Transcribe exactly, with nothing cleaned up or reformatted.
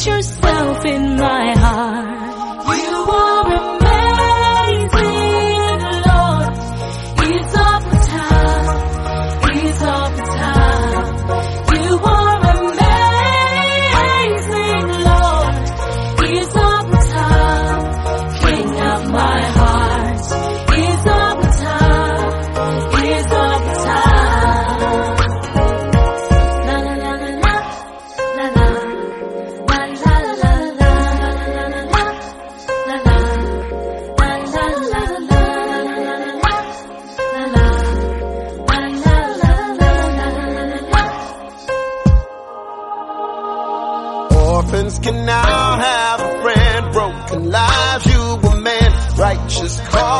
put yourself in my heart. You are amazing, Lord. It's all the time. It's all the time. You are amazing, Lord. It's all the time. King of my heart. It's all the time. It's all the time. La la la la la la la. La la la la la la la. La la la la la la la. Orphans can now have a friend. Broken lives, you a man. Righteous cause.